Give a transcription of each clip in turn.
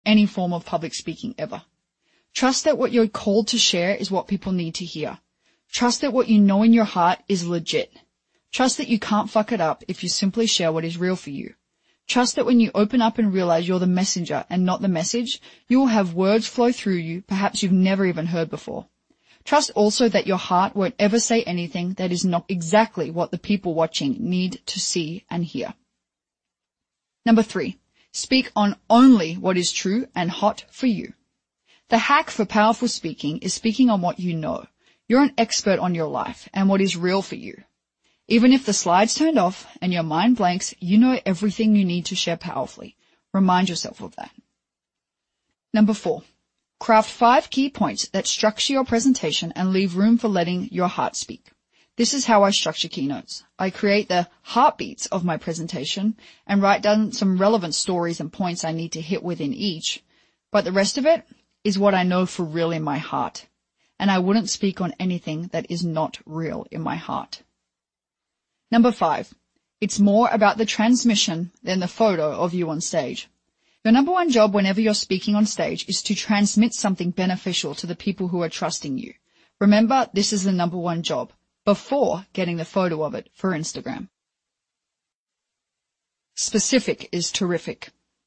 any form of public speaking ever. Trust that what you're called to share is what people need to hear. Trust that what you know in your heart is legit. Trust that you can't fuck it up if you simply share what is real for you. Trust that when you open up and realize you're the messenger and not the message, you will have words flow through you perhaps you've never even heard before. Trust also that your heart won't ever say anything that is not exactly what the people watching need to see and hear. Number 3, speak on only what is true and hot for you. The hack for powerful speaking is speaking on what you know. You're an expert on your life and what is real for you. Even if the slides turned off and your mind blanks, you know everything you need to share powerfully. Remind yourself of that. Number 4, craft 5 key points that structure your presentation and leave room for letting your heart speak. This is how I structure keynotes. I create the heartbeats of my presentation and write down some relevant stories and points I need to hit within each, but the rest of it is what I know for real in my heart, and I wouldn't speak on anything that is not real in my heart. Number 5, it's more about the transmission than the photo of you on stage. Your number 1 job whenever you're speaking on stage is to transmit something beneficial to the people who are trusting you. Remember, this is the number 1 job, before getting the photo of it for Instagram. Specific is terrific.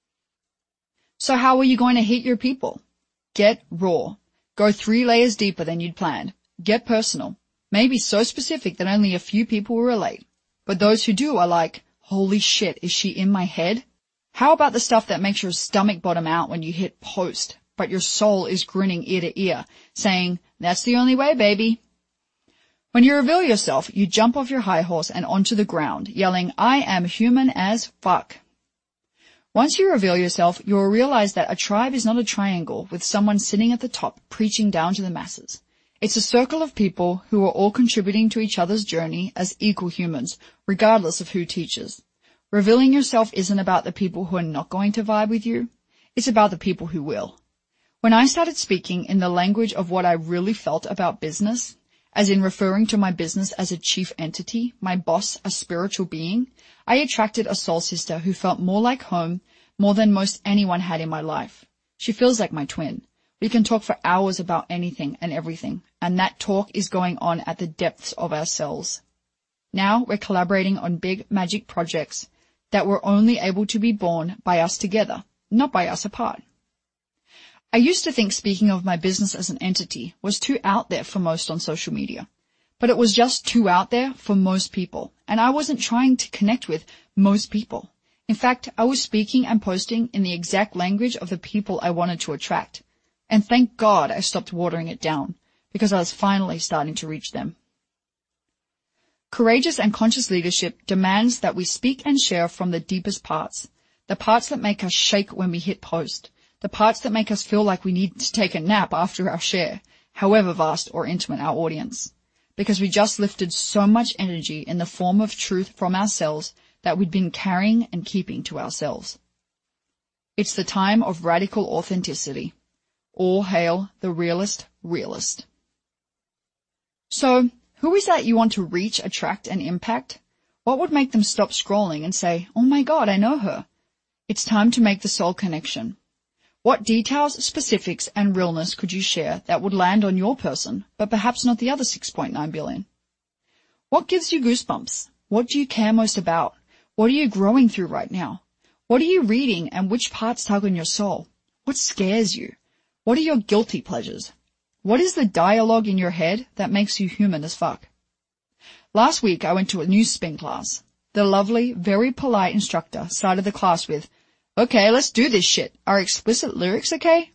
So how are you going to hit your people? Get raw. Go 3 layers deeper than you'd planned. Get personal. Maybe so specific that only a few people will relate. But those who do are like, holy shit, is she in my head? How about the stuff that makes your stomach bottom out when you hit post, but your soul is grinning ear to ear, saying, that's the only way, baby. When you reveal yourself, you jump off your high horse and onto the ground, yelling, I am human as fuck. Once you reveal yourself, you will realize that a tribe is not a triangle with someone sitting at the top preaching down to the masses. It's a circle of people who are all contributing to each other's journey as equal humans, regardless of who teaches. Revealing yourself isn't about the people who are not going to vibe with you. It's about the people who will. When I started speaking in the language of what I really felt about business, as in referring to my business as a chief entity, my boss a spiritual being, I attracted a soul sister who felt more like home, more than most anyone had in my life. She feels like my twin. We can talk for hours about anything and everything, and that talk is going on at the depths of ourselves. Now we're collaborating on big magic projects that were only able to be born by us together, not by us apart. I used to think speaking of my business as an entity was too out there for most on social media, but it was just too out there for most people, and I wasn't trying to connect with most people. In fact, I was speaking and posting in the exact language of the people I wanted to attract. And thank God I stopped watering it down, because I was finally starting to reach them. Courageous and conscious leadership demands that we speak and share from the deepest parts, the parts that make us shake when we hit post, the parts that make us feel like we need to take a nap after our share, however vast or intimate our audience, because we just lifted so much energy in the form of truth from ourselves that we'd been carrying and keeping to ourselves. It's the time of radical authenticity. All hail the realist. So, who is that you want to reach, attract, and impact? What would make them stop scrolling and say, oh my God, I know her? It's time to make the soul connection. What details, specifics, and realness could you share that would land on your person, but perhaps not the other 6.9 billion? What gives you goosebumps? What do you care most about? What are you growing through right now? What are you reading and which parts tug on your soul? What scares you? What are your guilty pleasures? What is the dialogue in your head that makes you human as fuck? Last week I went to a new spin class. The lovely, very polite instructor started the class with, okay, let's do this shit. Are explicit lyrics okay?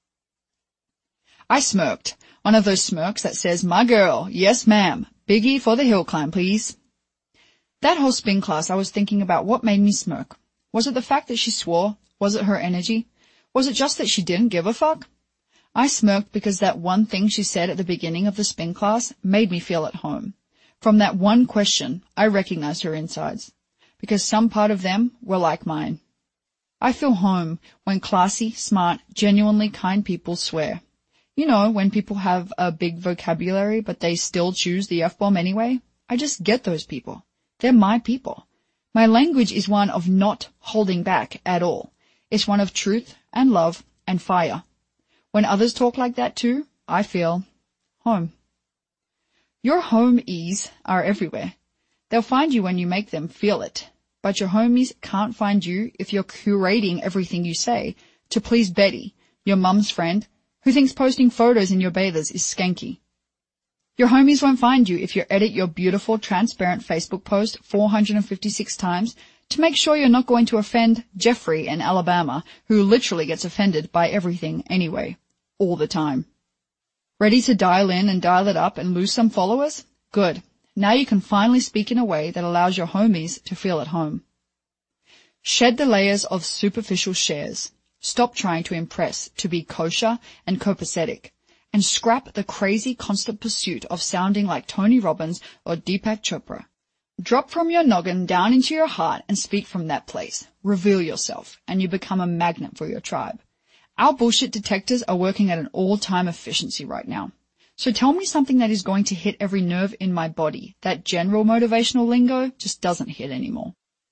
I smirked. One of those smirks that says, my girl, yes ma'am, biggie for the hill climb, please. That whole spin class I was thinking about what made me smirk. Was it the fact that she swore? Was it her energy? Was it just that she didn't give a fuck? I smirked because that one thing she said at the beginning of the spin class made me feel at home. From that one question, I recognized her insides, because some part of them were like mine. I feel home when classy, smart, genuinely kind people swear. You know, when people have a big vocabulary but they still choose the F-bomb anyway. I just get those people. They're my people. My language is one of not holding back at all. It's one of truth and love and fire. When others talk like that too, I feel home. Your homies are everywhere. They'll find you when you make them feel it. But your homies can't find you if you're curating everything you say to please Betty, your mum's friend, who thinks posting photos in your bathers is skanky. Your homies won't find you if you edit your beautiful, transparent Facebook post 456 times to make sure you're not going to offend Jeffrey in Alabama, who literally gets offended by everything anyway, all the time. Ready to dial in and dial it up and lose some followers? Good. Now you can finally speak in a way that allows your homies to feel at home. Shed the layers of superficial shares. Stop trying to impress, to be kosher and copacetic, and scrap the crazy constant pursuit of sounding like Tony Robbins or Deepak Chopra. Drop from your noggin down into your heart and speak from that place. Reveal yourself, and you become a magnet for your tribe. Our bullshit detectors are working at an all-time efficiency right now. So tell me something that is going to hit every nerve in my body. That general motivational lingo just doesn't hit anymore.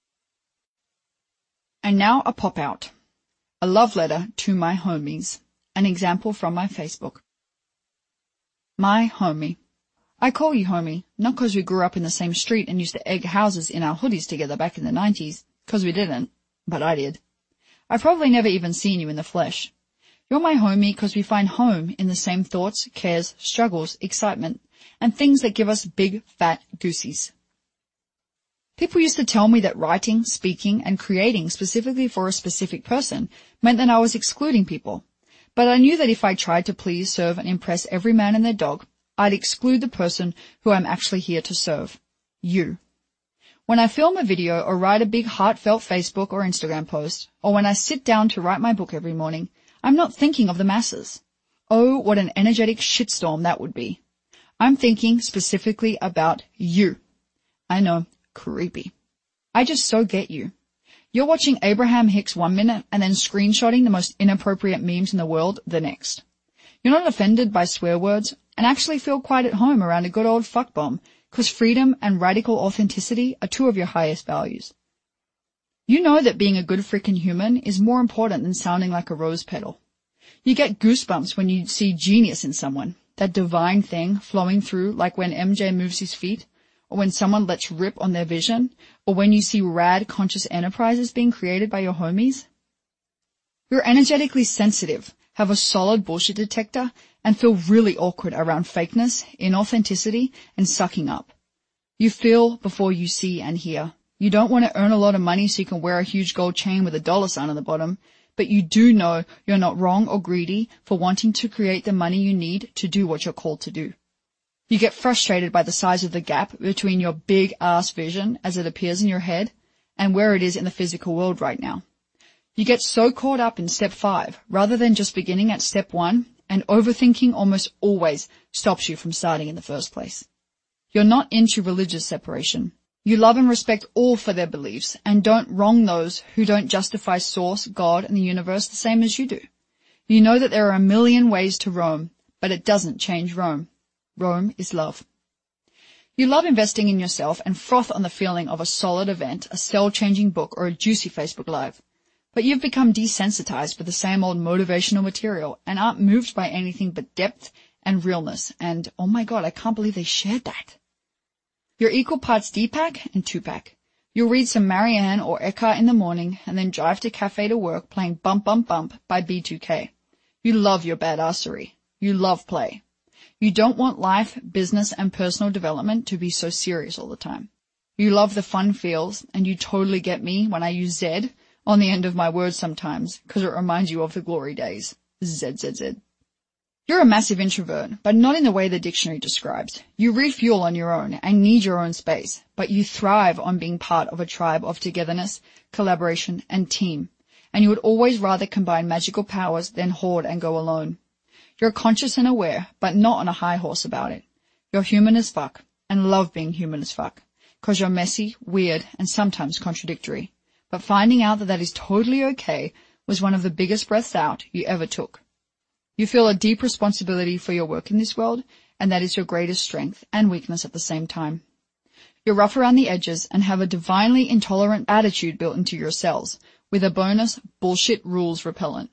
And now a pop-out. A love letter to my homies. An example from my Facebook. My homie. I call you homie, not 'cause we grew up in the same street and used to egg houses in our hoodies together back in the 90s, 'cause we didn't, but I did. I've probably never even seen you in the flesh. You're my homie 'cause we find home in the same thoughts, cares, struggles, excitement, and things that give us big, fat goosies. People used to tell me that writing, speaking, and creating specifically for a specific person meant that I was excluding people. But I knew that if I tried to please, serve, and impress every man and their dog, I'd exclude the person who I'm actually here to serve. You. When I film a video or write a big heartfelt Facebook or Instagram post, or when I sit down to write my book every morning, I'm not thinking of the masses. Oh, what an energetic shitstorm that would be. I'm thinking specifically about you. I know, creepy. I just so get you. You're watching Abraham Hicks 1 minute and then screenshotting the most inappropriate memes in the world the next. You're not offended by swear words and actually feel quite at home around a good old fuck bomb, 'cause freedom and radical authenticity are two of your highest values. You know that being a good frickin' human is more important than sounding like a rose petal. You get goosebumps when you see genius in someone, that divine thing flowing through, like when MJ moves his feet, or when someone lets rip on their vision, or when you see rad conscious enterprises being created by your homies. You're energetically sensitive, have a solid bullshit detector, and feel really awkward around fakeness, inauthenticity, and sucking up. You feel before you see and hear. You don't want to earn a lot of money so you can wear a huge gold chain with a $sign on the bottom, but you do know you're not wrong or greedy for wanting to create the money you need to do what you're called to do. You get frustrated by the size of the gap between your big-ass vision as it appears in your head and where it is in the physical world right now. You get so caught up in step 5 rather than just beginning at step 1, and overthinking almost always stops you from starting in the first place. You're not into religious separation. You love and respect all for their beliefs and don't wrong those who don't justify Source, God, and the universe the same as you do. You know that there are a million ways to Rome, but it doesn't change Rome. Rome is love. You love investing in yourself and froth on the feeling of a solid event, a cell-changing book, or a juicy Facebook Live. But you've become desensitized for the same old motivational material and aren't moved by anything but depth and realness. And, oh my God, I can't believe they shared that. You're equal parts Deepak and Tupac. You'll read some Marianne or Eckhart in the morning and then drive to cafe to work playing Bump Bump Bump by B2K. You love your badassery. You love play. You don't want life, business, and personal development to be so serious all the time. You love the fun feels, and you totally get me when I use Z on the end of my words sometimes, because it reminds you of the glory days. ZZZ. You're a massive introvert, but not in the way the dictionary describes. You refuel on your own and need your own space, but you thrive on being part of a tribe of togetherness, collaboration, and team, and you would always rather combine magical powers than hoard and go alone. You're conscious and aware, but not on a high horse about it. You're human as fuck, and love being human as fuck, 'cause you're messy, weird, and sometimes contradictory. But finding out that that is totally okay was one of the biggest breaths out you ever took. You feel a deep responsibility for your work in this world, and that is your greatest strength and weakness at the same time. You're rough around the edges and have a divinely intolerant attitude built into your cells, with a bonus bullshit rules repellent.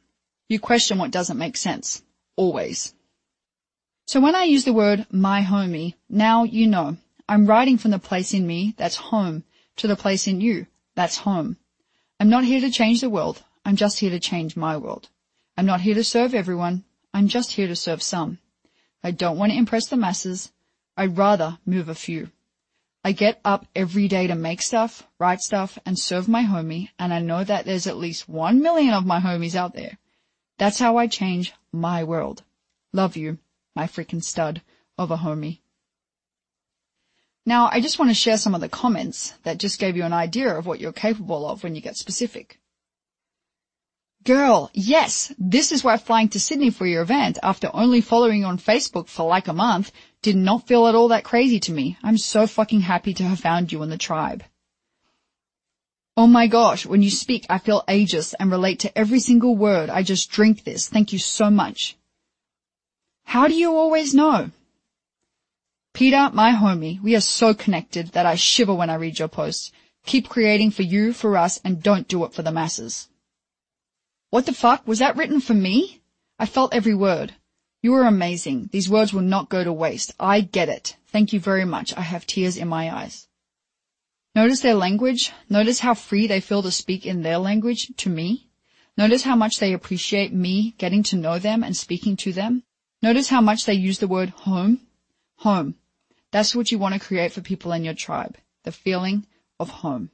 You question what doesn't make sense. Always. So when I use the word my homie, now you know. I'm writing from the place in me that's home to the place in you that's home. I'm not here to change the world. I'm just here to change my world. I'm not here to serve everyone. I'm just here to serve some. I don't want to impress the masses. I'd rather move a few. I get up every day to make stuff, write stuff, and serve my homie, and I know that there's at least 1 million of my homies out there. That's how I change my world. Love you, my freaking stud of a homie. Now, I just want to share some of the comments that just gave you an idea of what you're capable of when you get specific. Girl, yes, this is why flying to Sydney for your event after only following you on Facebook for like a month did not feel at all that crazy to me. I'm so fucking happy to have found you in the tribe. Oh my gosh, when you speak, I feel ageist and relate to every single word. I just drink this. Thank you so much. How do you always know? Peter, my homie, we are so connected that I shiver when I read your posts. Keep creating for you, for us, and don't do it for the masses. What the fuck? Was that written for me? I felt every word. You are amazing. These words will not go to waste. I get it. Thank you very much. I have tears in my eyes. Notice their language. Notice how free they feel to speak in their language to me. Notice how much they appreciate me getting to know them and speaking to them. Notice how much they use the word home. Home. That's what you want to create for people in your tribe. The feeling of home.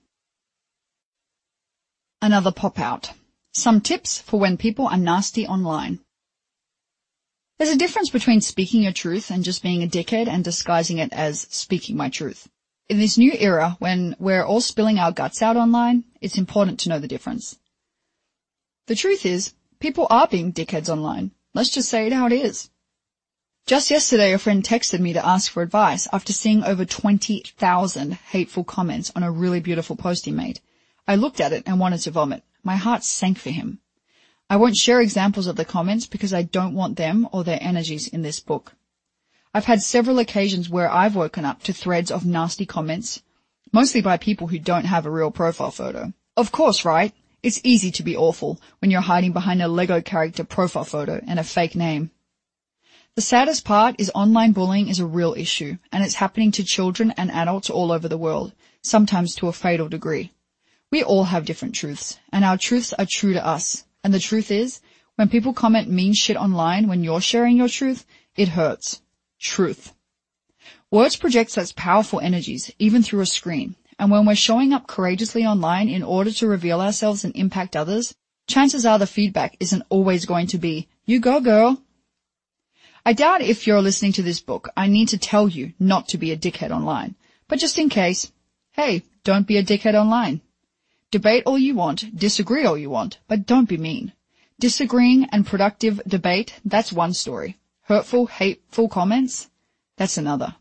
Another pop-out. Some tips for when people are nasty online. There's a difference between speaking your truth and just being a dickhead and disguising it as speaking my truth. In this new era, when we're all spilling our guts out online, it's important to know the difference. The truth is, people are being dickheads online. Let's just say it how it is. Just yesterday, a friend texted me to ask for advice after seeing over 20,000 hateful comments on a really beautiful post he made. I looked at it and wanted to vomit. My heart sank for him. I won't share examples of the comments because I don't want them or their energies in this book. I've had several occasions where I've woken up to threads of nasty comments, mostly by people who don't have a real profile photo. Of course, right? It's easy to be awful when you're hiding behind a Lego character profile photo and a fake name. The saddest part is online bullying is a real issue, and it's happening to children and adults all over the world, sometimes to a fatal degree. We all have different truths, and our truths are true to us. And the truth is, when people comment mean shit online when you're sharing your truth, it hurts. Truth. Words project such powerful energies, even through a screen. And when we're showing up courageously online in order to reveal ourselves and impact others, chances are the feedback isn't always going to be, you go girl. I doubt if you're listening to this book, I need to tell you not to be a dickhead online. But just in case, hey, don't be a dickhead online. Debate all you want, disagree all you want, but don't be mean. Disagreeing and productive debate, that's one story. Hurtful, hateful comments, that's another.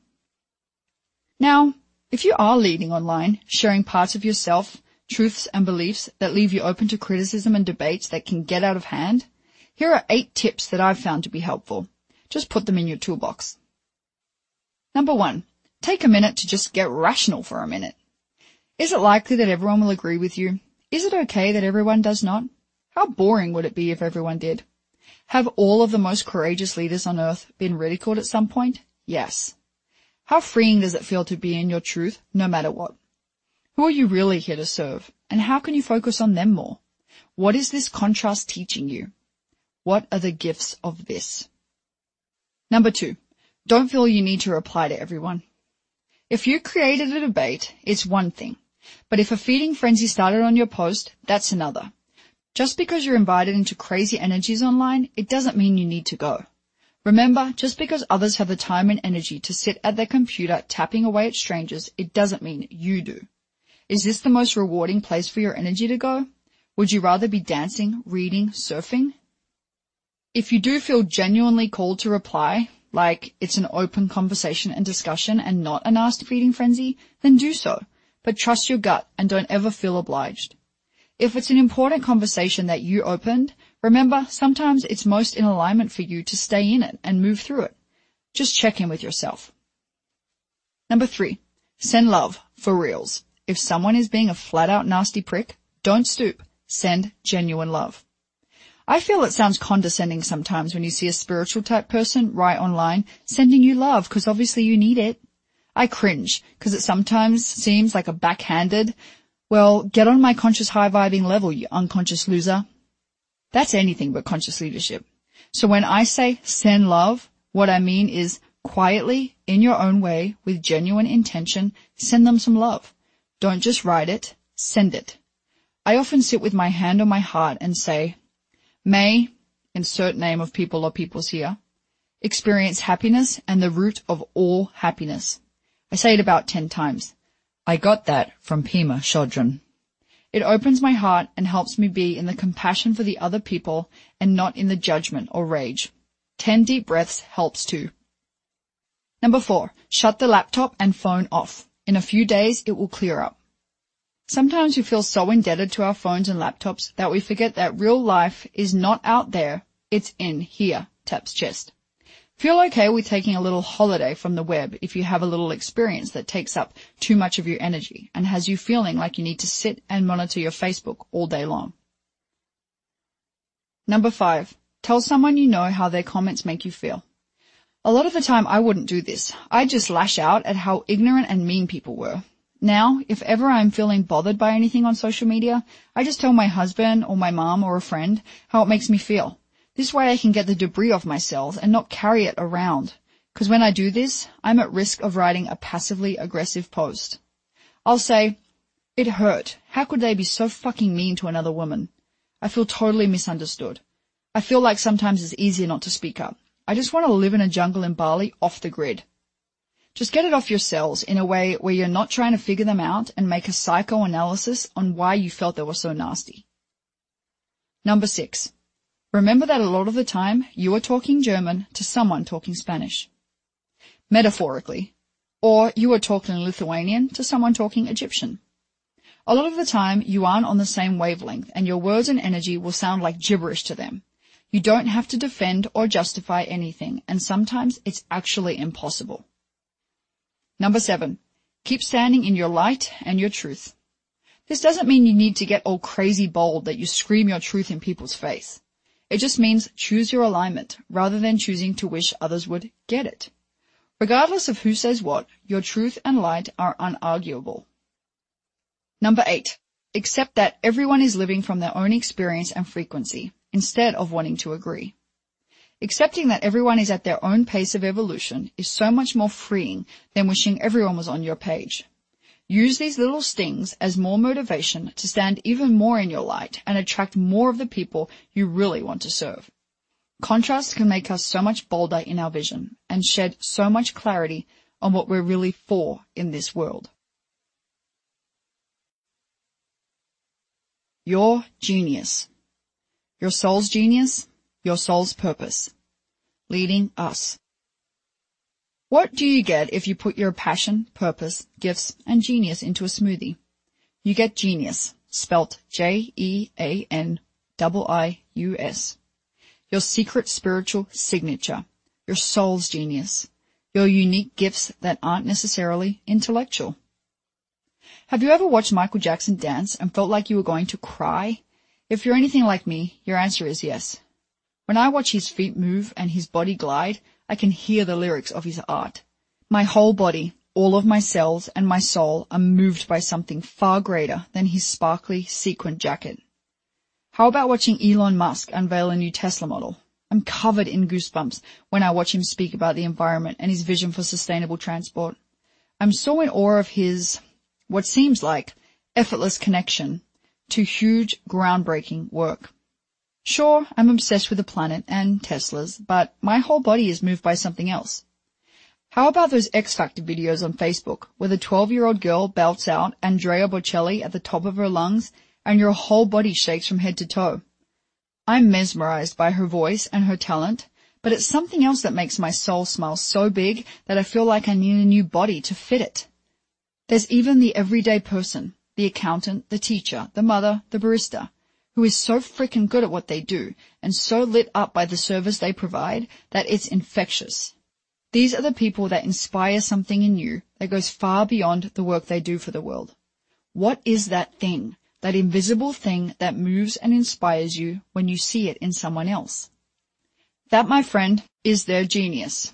Now, if you are leading online, sharing parts of yourself, truths and beliefs that leave you open to criticism and debates that can get out of hand, here are 8 tips that I've found to be helpful. Just put them in your toolbox. Number 1, take a minute to just get rational for a minute. Is it likely that everyone will agree with you? Is it okay that everyone does not? How boring would it be if everyone did? Have all of the most courageous leaders on earth been ridiculed at some point? Yes. How freeing does it feel to be in your truth, no matter what? Who are you really here to serve? And how can you focus on them more? What is this contrast teaching you? What are the gifts of this? Number 2, don't feel you need to reply to everyone. If you created a debate, it's one thing. But if a feeding frenzy started on your post, that's another. Just because you're invited into crazy energies online, it doesn't mean you need to go. Remember, just because others have the time and energy to sit at their computer tapping away at strangers, it doesn't mean you do. Is this the most rewarding place for your energy to go? Would you rather be dancing, reading, surfing? If you do feel genuinely called to reply, like it's an open conversation and discussion and not a nasty feeding frenzy, then do so. But trust your gut and don't ever feel obliged. If it's an important conversation that you opened, remember, sometimes it's most in alignment for you to stay in it and move through it. Just check in with yourself. Number 3, send love for reals. If someone is being a flat-out nasty prick, don't stoop. Send genuine love. I feel it sounds condescending sometimes when you see a spiritual type person write online, sending you love because obviously you need it. I cringe because it sometimes seems like a backhanded, well, get on my conscious high vibing level, you unconscious loser. That's anything but conscious leadership. So when I say send love, what I mean is quietly, in your own way, with genuine intention, send them some love. Don't just write it, send it. I often sit with my hand on my heart and say, may, insert name of people or peoples here, experience happiness and the root of all happiness. I say it about 10 times. I got that from Pema Chodron. It opens my heart and helps me be in the compassion for the other people and not in the judgment or rage. 10 deep breaths helps too. Number 4, shut the laptop and phone off. In a few days, it will clear up. Sometimes we feel so indebted to our phones and laptops that we forget that real life is not out there, it's in here, taps chest. Feel okay with taking a little holiday from the web if you have a little experience that takes up too much of your energy and has you feeling like you need to sit and monitor your Facebook all day long. Number 5, tell someone you know how their comments make you feel. A lot of the time I wouldn't do this. I'd just lash out at how ignorant and mean people were. Now, if ever I'm feeling bothered by anything on social media, I just tell my husband or my mom or a friend how it makes me feel. This way I can get the debris off my cells and not carry it around. Because when I do this, I'm at risk of writing a passively aggressive post. I'll say, it hurt. How could they be so fucking mean to another woman? I feel totally misunderstood. I feel like sometimes it's easier not to speak up. I just want to live in a jungle in Bali off the grid. Just get it off your cells in a way where you're not trying to figure them out and make a psychoanalysis on why you felt they were so nasty. Number 6. Remember that a lot of the time you are talking German to someone talking Spanish. Metaphorically. Or you are talking Lithuanian to someone talking Egyptian. A lot of the time you aren't on the same wavelength and your words and energy will sound like gibberish to them. You don't have to defend or justify anything, and sometimes it's actually impossible. Number 7. Keep standing in your light and your truth. This doesn't mean you need to get all crazy bold that you scream your truth in people's face. It just means choose your alignment rather than choosing to wish others would get it. Regardless of who says what, your truth and light are unarguable. Number 8. Accept that everyone is living from their own experience and frequency, instead of wanting to agree. Accepting that everyone is at their own pace of evolution is so much more freeing than wishing everyone was on your page. Use these little stings as more motivation to stand even more in your light and attract more of the people you really want to serve. Contrast can make us so much bolder in our vision and shed so much clarity on what we're really for in this world. Your genius. Your soul's genius, your soul's purpose. Leading us. What do you get if you put your passion, purpose, gifts, and genius into a smoothie? You get genius, spelt G-E-A-N-I-I-U-S. Your secret spiritual signature, your soul's genius, your unique gifts that aren't necessarily intellectual. Have you ever watched Michael Jackson dance and felt like you were going to cry? If you're anything like me, your answer is yes. When I watch his feet move and his body glide, I can hear the lyrics of his art. My whole body, all of my cells and my soul are moved by something far greater than his sparkly sequin jacket. How about watching Elon Musk unveil a new Tesla model? I'm covered in goosebumps when I watch him speak about the environment and his vision for sustainable transport. I'm so in awe of his, what seems like, effortless connection to huge, groundbreaking work. Sure, I'm obsessed with the planet and Teslas, but my whole body is moved by something else. How about those X Factor videos on Facebook where the 12-year-old girl belts out Andrea Bocelli at the top of her lungs and your whole body shakes from head to toe? I'm mesmerized by her voice and her talent, but it's something else that makes my soul smile so big that I feel like I need a new body to fit it. There's even the everyday person, the accountant, the teacher, the mother, the barista, who is so freaking good at what they do and so lit up by the service they provide that it's infectious. These are the people that inspire something in you that goes far beyond the work they do for the world. What is that thing, that invisible thing that moves and inspires you when you see it in someone else. That, my friend, is their genius.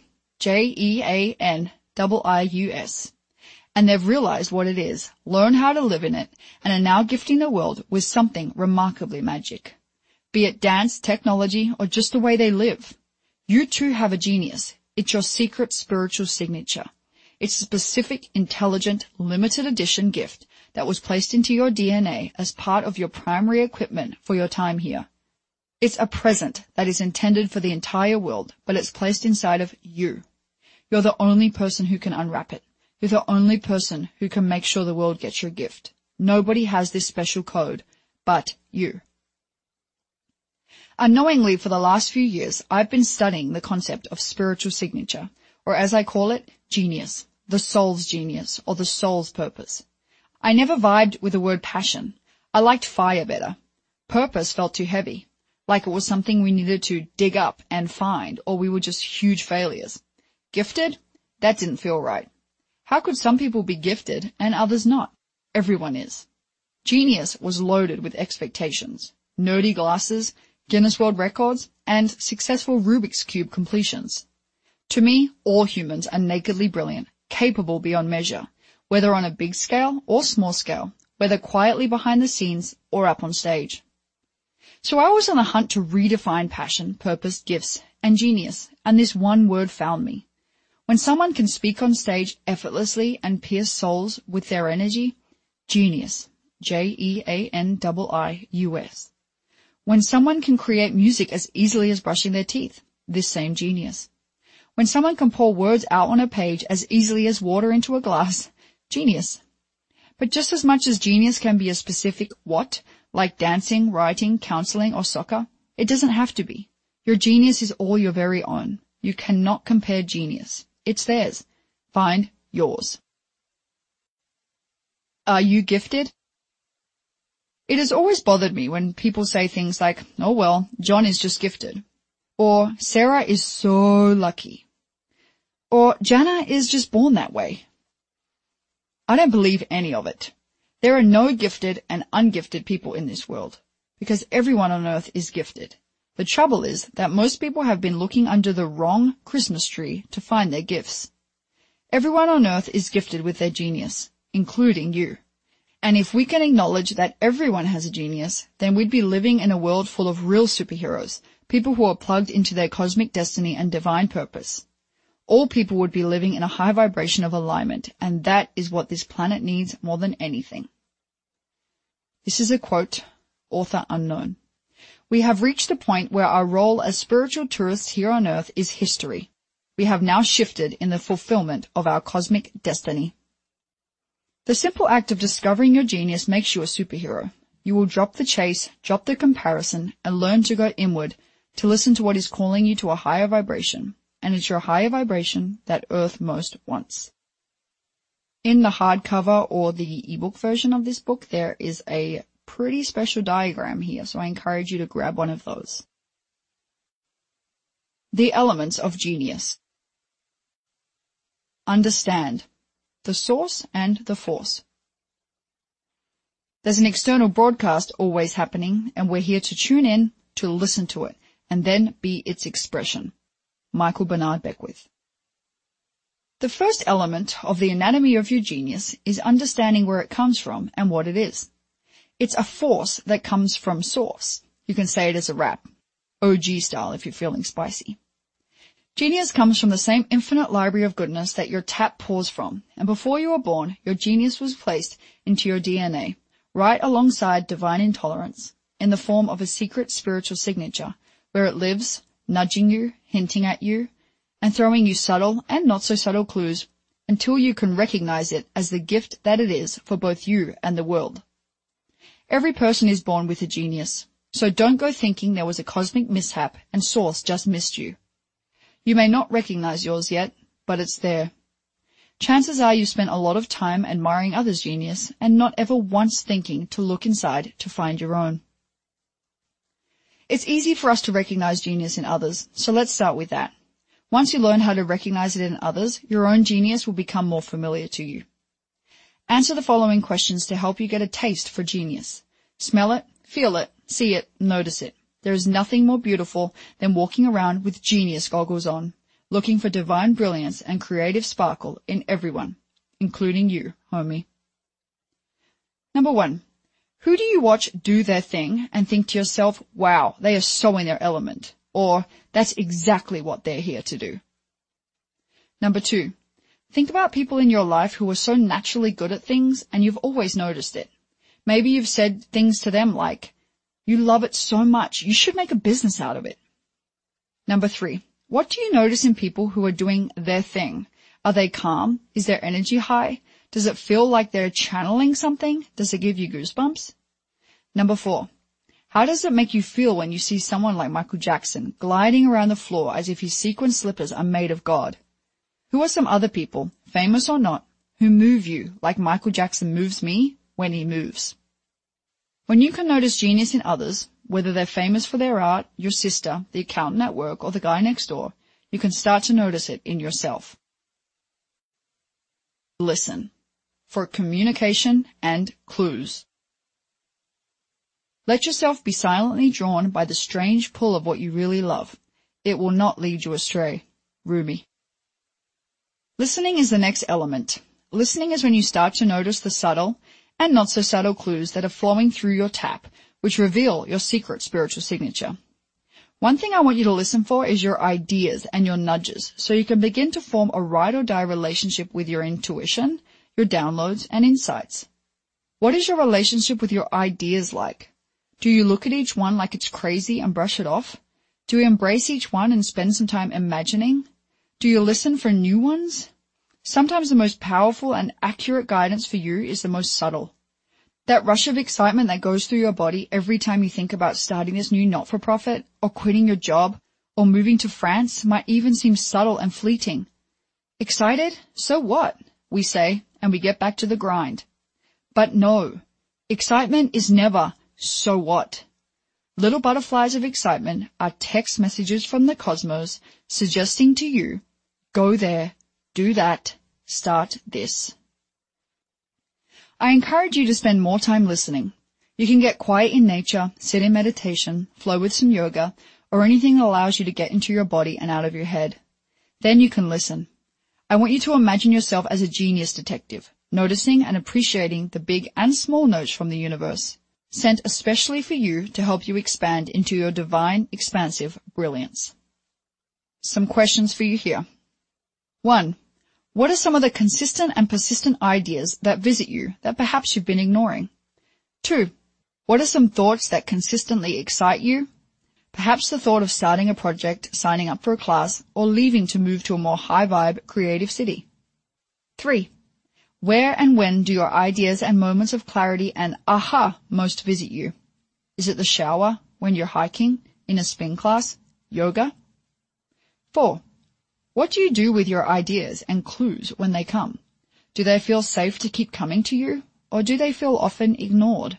Geanius. And they've realized what it is, learned how to live in it, and are now gifting the world with something remarkably magic. Be it dance, technology, or just the way they live. You too have a genius. It's your secret spiritual signature. It's a specific, intelligent, limited edition gift that was placed into your DNA as part of your primary equipment for your time here. It's a present that is intended for the entire world, but it's placed inside of you. You're the only person who can unwrap it. You're the only person who can make sure the world gets your gift. Nobody has this special code but you. Unknowingly, for the last few years, I've been studying the concept of spiritual signature, or as I call it, genius, the soul's genius, or the soul's purpose. I never vibed with the word passion. I liked fire better. Purpose felt too heavy, like it was something we needed to dig up and find, or we were just huge failures. Gifted? That didn't feel right. How could some people be gifted and others not? Everyone is. Genius was loaded with expectations, nerdy glasses, Guinness World Records, and successful Rubik's Cube completions. To me, all humans are nakedly brilliant, capable beyond measure, whether on a big scale or small scale, whether quietly behind the scenes or up on stage. So I was on a hunt to redefine passion, purpose, gifts, and genius, and this one word found me. When someone can speak on stage effortlessly and pierce souls with their energy, genius, Geanius. When someone can create music as easily as brushing their teeth, this same genius. When someone can pour words out on a page as easily as water into a glass, genius. But just as much as genius can be a specific what, like dancing, writing, counseling, or soccer, it doesn't have to be. Your genius is all your very own. You cannot compare genius. It's theirs. Find yours. Are you gifted? It has always bothered me when people say things like, oh well, John is just gifted. Or Sarah is so lucky. Or Jana is just born that way. I don't believe any of it. There are no gifted and ungifted people in this world, because everyone on earth is gifted. The trouble is that most people have been looking under the wrong Christmas tree to find their gifts. Everyone on earth is gifted with their genius, including you. And if we can acknowledge that everyone has a genius, then we'd be living in a world full of real superheroes, people who are plugged into their cosmic destiny and divine purpose. All people would be living in a high vibration of alignment, and that is what this planet needs more than anything. This is a quote, author unknown. We have reached the point where our role as spiritual tourists here on Earth is history. We have now shifted in the fulfillment of our cosmic destiny. The simple act of discovering your genius makes you a superhero. You will drop the chase, drop the comparison, and learn to go inward to listen to what is calling you to a higher vibration. And it's your higher vibration that Earth most wants. In the hardcover or the ebook version of this book, there is a pretty special diagram here, so I encourage you to grab one of those. The elements of genius. Understand the source and the force. There's an external broadcast always happening, and we're here to tune in, to listen to it, and then be its expression. Michael Bernard Beckwith. The first element of the anatomy of your genius is understanding where it comes from and what it is. It's a force that comes from source. You can say it as a rap, OG style if you're feeling spicy. Genius comes from the same infinite library of goodness that your tap pours from, and before you were born, your genius was placed into your DNA, right alongside divine intolerance, in the form of a secret spiritual signature, where it lives, nudging you, hinting at you, and throwing you subtle and not so subtle clues until you can recognize it as the gift that it is for both you and the world. Every person is born with a genius, so don't go thinking there was a cosmic mishap and source just missed you. You may not recognize yours yet, but it's there. Chances are you spent a lot of time admiring others' genius and not ever once thinking to look inside to find your own. It's easy for us to recognize genius in others, so let's start with that. Once you learn how to recognize it in others, your own genius will become more familiar to you. Answer the following questions to help you get a taste for genius. Smell it, feel it, see it, notice it. There is nothing more beautiful than walking around with genius goggles on, looking for divine brilliance and creative sparkle in everyone, including you, homie. Number 1. Who do you watch do their thing and think to yourself, wow, they are so in their element, or that's exactly what they're here to do? Number 2. Think about people in your life who are so naturally good at things and you've always noticed it. Maybe you've said things to them like, you love it so much, you should make a business out of it. Number 3. What do you notice in people who are doing their thing? Are they calm? Is their energy high? Does it feel like they're channeling something? Does it give you goosebumps? Number 4. How does it make you feel when you see someone like Michael Jackson gliding around the floor as if his sequin slippers are made of God? Who are some other people, famous or not, who move you like Michael Jackson moves me when he moves? When you can notice genius in others, whether they're famous for their art, your sister, the accountant at work, or the guy next door, you can start to notice it in yourself. Listen for communication and clues. Let yourself be silently drawn by the strange pull of what you really love. It will not lead you astray. Rumi. Listening is the next element. Listening is when you start to notice the subtle and not so subtle clues that are flowing through your tap, which reveal your secret spiritual signature. One thing I want you to listen for is your ideas and your nudges, so you can begin to form a ride or die relationship with your intuition, your downloads, and insights. What is your relationship with your ideas like? Do you look at each one like it's crazy and brush it off? Do you embrace each one and spend some time imagining? Do you listen for new ones? Sometimes the most powerful and accurate guidance for you is the most subtle. That rush of excitement that goes through your body every time you think about starting this new not-for-profit, or quitting your job, or moving to France might even seem subtle and fleeting. Excited? So what? We say, and we get back to the grind. But no, excitement is never, so what? Little butterflies of excitement are text messages from the cosmos suggesting to you, go there, do that, start this. I encourage you to spend more time listening. You can get quiet in nature, sit in meditation, flow with some yoga, or anything that allows you to get into your body and out of your head. Then you can listen. I want you to imagine yourself as a genius detective, noticing and appreciating the big and small notes from the universe, sent especially for you to help you expand into your divine, expansive brilliance. Some questions for you here. 1. What are some of the consistent and persistent ideas that visit you that perhaps you've been ignoring? 2. What are some thoughts that consistently excite you? Perhaps the thought of starting a project, signing up for a class, or leaving to move to a more high-vibe, creative city. 3. Where and when do your ideas and moments of clarity and aha most visit you? Is it the shower, when you're hiking, in a spin class, yoga? 4. What do you do with your ideas and clues when they come? Do they feel safe to keep coming to you, or do they feel often ignored?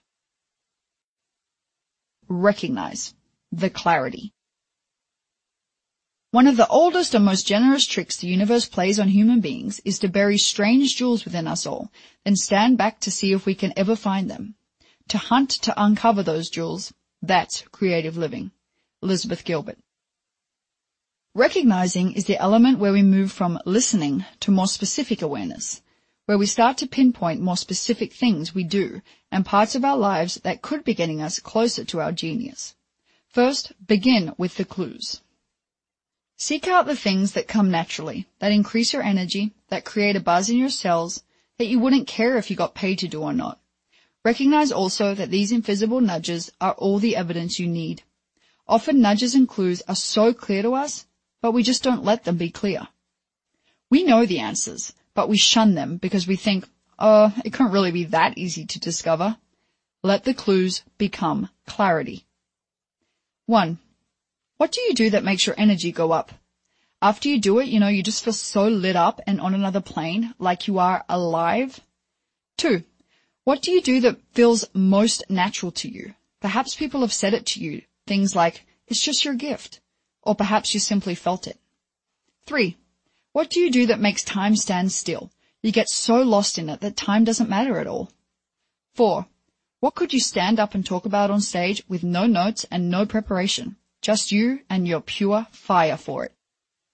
Recognize the clarity. One of the oldest and most generous tricks the universe plays on human beings is to bury strange jewels within us all, then stand back to see if we can ever find them. To hunt to uncover those jewels, that's creative living. Elizabeth Gilbert. Recognizing is the element where we move from listening to more specific awareness, where we start to pinpoint more specific things we do and parts of our lives that could be getting us closer to our genius. First, begin with the clues. Seek out the things that come naturally, that increase your energy, that create a buzz in your cells, that you wouldn't care if you got paid to do or not. Recognize also that these invisible nudges are all the evidence you need. Often nudges and clues are so clear to us, but we just don't let them be clear. We know the answers, but we shun them because we think, it can't really be that easy to discover. Let the clues become clarity. 1. What do you do that makes your energy go up? After you do it, you just feel so lit up and on another plane, like you are alive. 2. What do you do that feels most natural to you? Perhaps people have said it to you, things like, it's just your gift. Or perhaps you simply felt it. 3. What do you do that makes time stand still? You get so lost in it that time doesn't matter at all. 4. What could you stand up and talk about on stage with no notes and no preparation? Just you and your pure fire for it.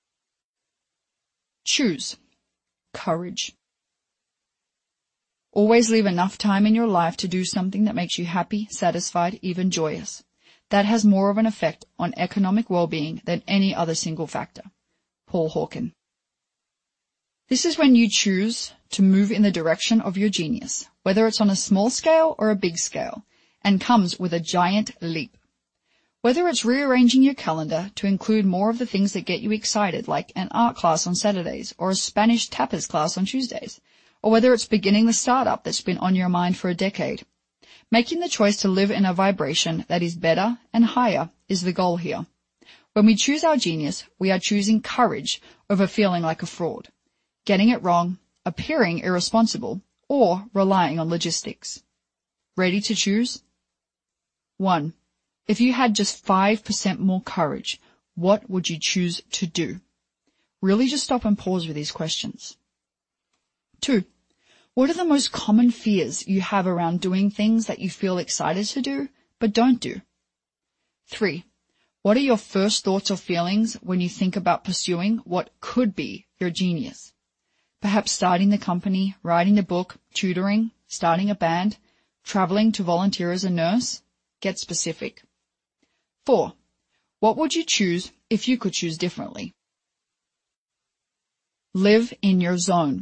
Choose. Courage. Always leave enough time in your life to do something that makes you happy, satisfied, even joyous. That has more of an effect on economic well-being than any other single factor. Paul Hawken. This is when you choose to move in the direction of your genius, whether it's on a small scale or a big scale, and comes with a giant leap. Whether it's rearranging your calendar to include more of the things that get you excited, like an art class on Saturdays or a Spanish tapas class on Tuesdays, or whether it's beginning the startup that's been on your mind for a decade. Making the choice to live in a vibration that is better and higher is the goal here. When we choose our genius, we are choosing courage over feeling like a fraud, getting it wrong, appearing irresponsible, or relying on logistics. Ready to choose? 1. If you had just 5% more courage, what would you choose to do? Really just stop and pause with these questions. 2. What are the most common fears you have around doing things that you feel excited to do, but don't do? 3. What are your first thoughts or feelings when you think about pursuing what could be your genius? Perhaps starting the company, writing the book, tutoring, starting a band, traveling to volunteer as a nurse? Get specific. 4. What would you choose if you could choose differently? Live in your zone.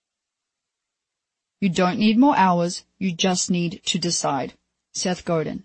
You don't need more hours, you just need to decide. Seth Godin.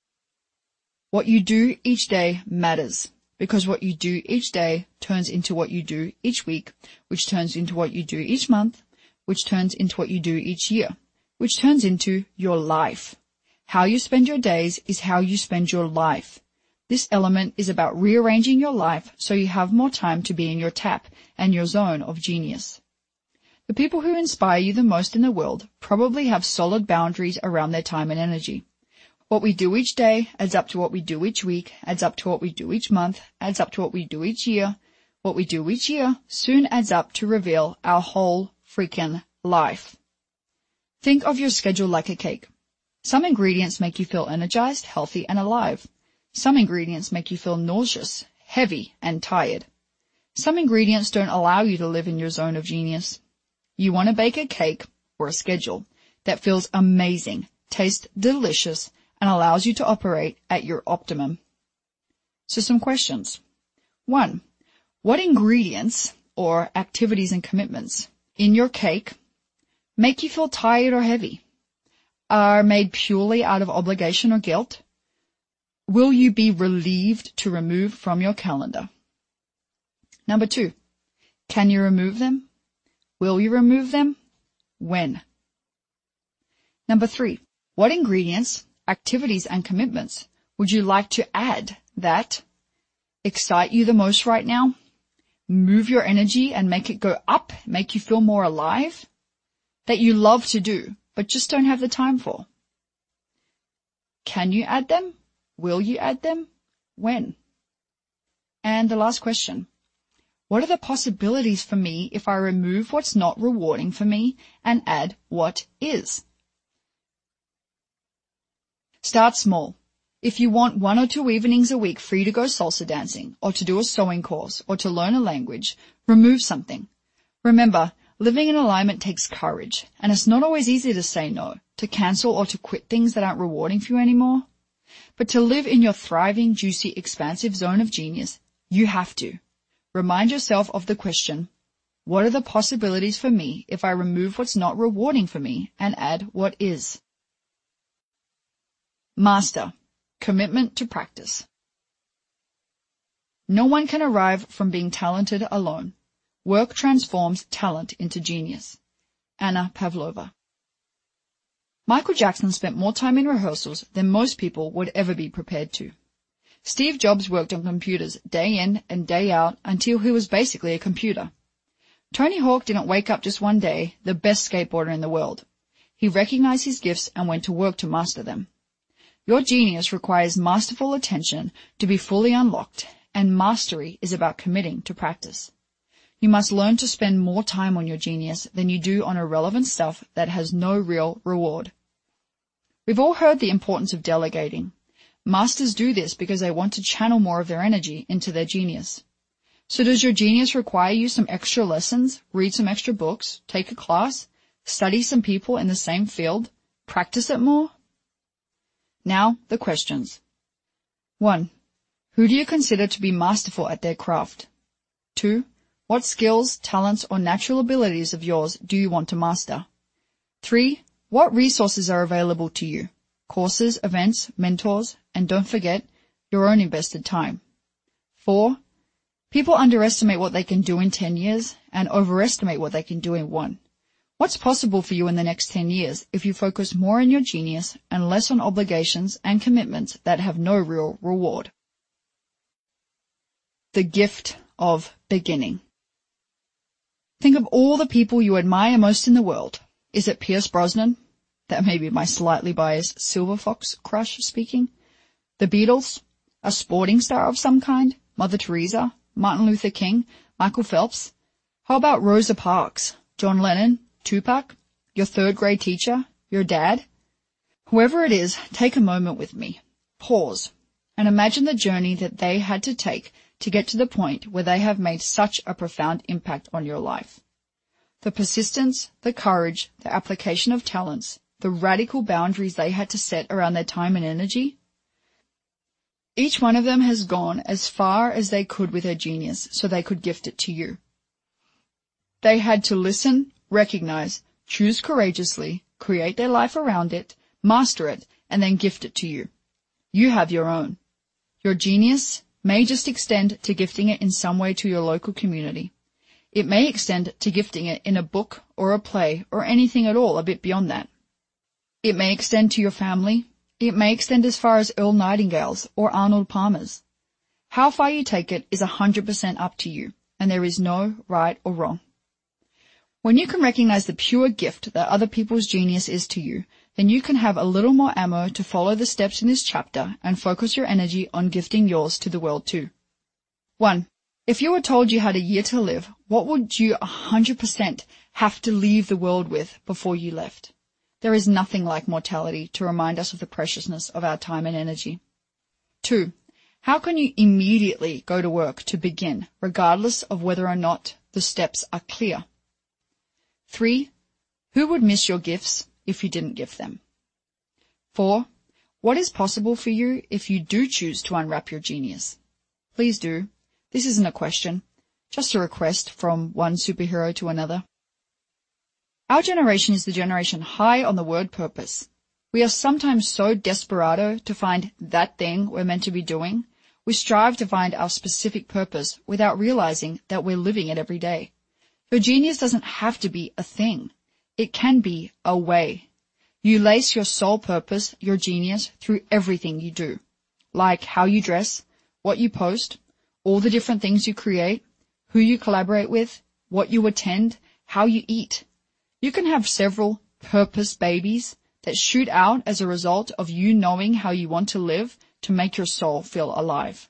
What you do each day matters, because what you do each day turns into what you do each week, which turns into what you do each month, which turns into what you do each year, which turns into your life. How you spend your days is how you spend your life. This element is about rearranging your life so you have more time to be in your tap and your zone of genius. The people who inspire you the most in the world probably have solid boundaries around their time and energy. What we do each day adds up to what we do each week, adds up to what we do each month, adds up to what we do each year. What we do each year soon adds up to reveal our whole freaking life. Think of your schedule like a cake. Some ingredients make you feel energized, healthy, and alive. Some ingredients make you feel nauseous, heavy, and tired. Some ingredients don't allow you to live in your zone of genius. You want to bake a cake or a schedule that feels amazing, tastes delicious, and allows you to operate at your optimum. So some questions. 1. What ingredients or activities and commitments in your cake make you feel tired or heavy? Are made purely out of obligation or guilt? Will you be relieved to remove from your calendar? Number 2. Can you remove them? Will you remove them? When? Number 3. What ingredients, activities, and commitments would you like to add that excite you the most right now? Move your energy and make it go up, make you feel more alive? That you love to do, but just don't have the time for? Can you add them? Will you add them? When? And the last question. What are the possibilities for me if I remove what's not rewarding for me and add what is? Start small. If you want 1 or 2 evenings a week free to go salsa dancing, or to do a sewing course, or to learn a language, remove something. Remember, living in alignment takes courage, and it's not always easy to say no, to cancel or to quit things that aren't rewarding for you anymore. But to live in your thriving, juicy, expansive zone of genius, you have to. Remind yourself of the question, what are the possibilities for me if I remove what's not rewarding for me and add what is? Master. Commitment to practice. No one can arrive from being talented alone. Work transforms talent into genius. Anna Pavlova. Michael Jackson spent more time in rehearsals than most people would ever be prepared to. Steve Jobs worked on computers day in and day out until he was basically a computer. Tony Hawk didn't wake up just one day, the best skateboarder in the world. He recognized his gifts and went to work to master them. Your genius requires masterful attention to be fully unlocked, and mastery is about committing to practice. You must learn to spend more time on your genius than you do on irrelevant stuff that has no real reward. We've all heard the importance of delegating. Masters do this because they want to channel more of their energy into their genius. So does your genius require you some extra lessons, read some extra books, take a class, study some people in the same field, practice it more? Now, the questions. 1. Who do you consider to be masterful at their craft? 2. What skills, talents, or natural abilities of yours do you want to master? 3. What resources are available to you? Courses, events, mentors, and don't forget, your own invested time. 4. People underestimate what they can do in 10 years and overestimate what they can do in 1. What's possible for you in the next 10 years if you focus more on your genius and less on obligations and commitments that have no real reward? The gift of beginning. Think of all the people you admire most in the world. Is it Pierce Brosnan? That may be my slightly biased Silver Fox crush speaking. The Beatles? A sporting star of some kind? Mother Teresa? Martin Luther King? Michael Phelps? How about Rosa Parks? John Lennon? Tupac? Your third-grade teacher? Your dad? Whoever it is, take a moment with me. Pause and imagine the journey that they had to take to get to the point where they have made such a profound impact on your life. The persistence, the courage, the application of talents, the radical boundaries they had to set around their time and energy. Each one of them has gone as far as they could with their genius so they could gift it to you. They had to listen, recognize, choose courageously, create their life around it, master it, and then gift it to you. You have your own. Your genius may just extend to gifting it in some way to your local community. It may extend to gifting it in a book or a play or anything at all a bit beyond that. It may extend to your family. It may extend as far as Earl Nightingale's or Arnold Palmer's. How far you take it is 100% up to you, and there is no right or wrong. When you can recognize the pure gift that other people's genius is to you, then you can have a little more ammo to follow the steps in this chapter and focus your energy on gifting yours to the world too. 1. If you were told you had a year to live, what would you 100% have to leave the world with before you left? There is nothing like mortality to remind us of the preciousness of our time and energy. 2. How can you immediately go to work to begin, regardless of whether or not the steps are clear? 3. Who would miss your gifts if you didn't gift them? 4. What is possible for you if you do choose to unwrap your genius? Please do. This isn't a question, just a request from one superhero to another. Our generation is the generation high on the word purpose. We are sometimes so desperado to find that thing we're meant to be doing. We strive to find our specific purpose without realizing that we're living it every day. Your genius doesn't have to be a thing. It can be a way. You lace your sole purpose, your genius, through everything you do, like how you dress, what you post, all the different things you create, who you collaborate with, what you attend, how you eat. You can have several purpose babies that shoot out as a result of you knowing how you want to live to make your soul feel alive.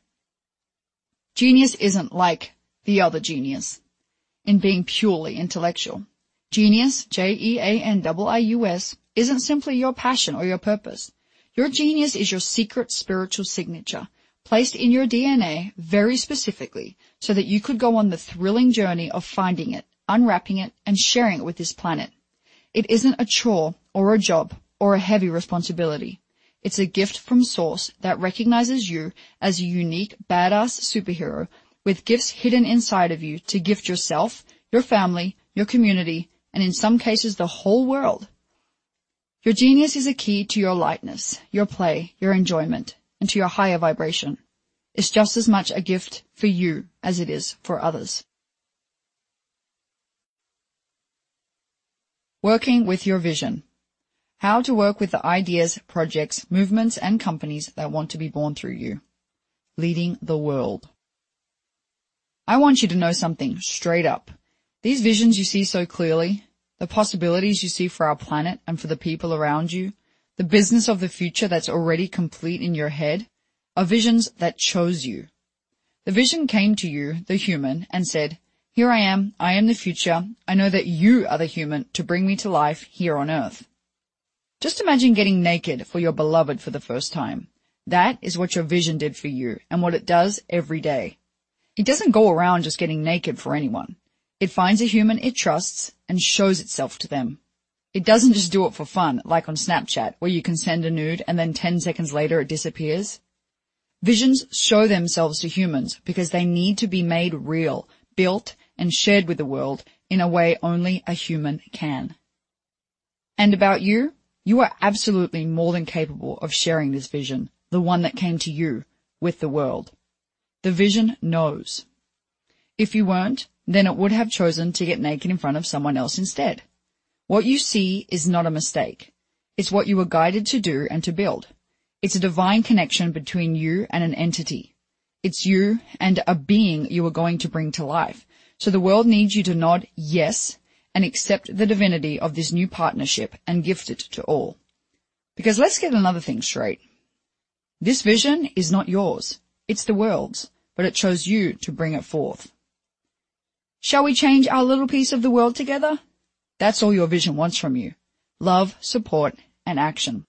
Genius isn't like the other genius in being purely intellectual. Genius, G-E-A-N-I-U-S, isn't simply your passion or your purpose. Your genius is your secret spiritual signature, placed in your DNA very specifically so that you could go on the thrilling journey of finding it, unwrapping it, and sharing it with this planet. It isn't a chore or a job or a heavy responsibility. It's a gift from Source that recognizes you as a unique, badass superhero with gifts hidden inside of you to gift yourself, your family, your community, and in some cases the whole world. Your genius is a key to your lightness, your play, your enjoyment, and to your higher vibration. It's just as much a gift for you as it is for others. Working with your vision. How to work with the ideas, projects, movements, and companies that want to be born through you. Leading the world. I want you to know something straight up. These visions you see so clearly, the possibilities you see for our planet and for the people around you, the business of the future that's already complete in your head, are visions that chose you. The vision came to you, the human, and said, "Here I am the future, I know that you are the human to bring me to life here on Earth." Just imagine getting naked for your beloved for the first time. That is what your vision did for you and what it does every day. It doesn't go around just getting naked for anyone. It finds a human it trusts and shows itself to them. It doesn't just do it for fun, like on Snapchat, where you can send a nude and then 10 seconds later it disappears. Visions show themselves to humans because they need to be made real, built, and shared with the world in a way only a human can. And about you, you are absolutely more than capable of sharing this vision, the one that came to you, with the world. The vision knows. If you weren't, then it would have chosen to get naked in front of someone else instead. What you see is not a mistake. It's what you were guided to do and to build. It's a divine connection between you and an entity. It's you and a being you are going to bring to life. So the world needs you to nod yes and accept the divinity of this new partnership and gift it to all. Because let's get another thing straight. This vision is not yours. It's the world's, but it chose you to bring it forth. Shall we change our little piece of the world together? That's all your vision wants from you. Love, support, and action.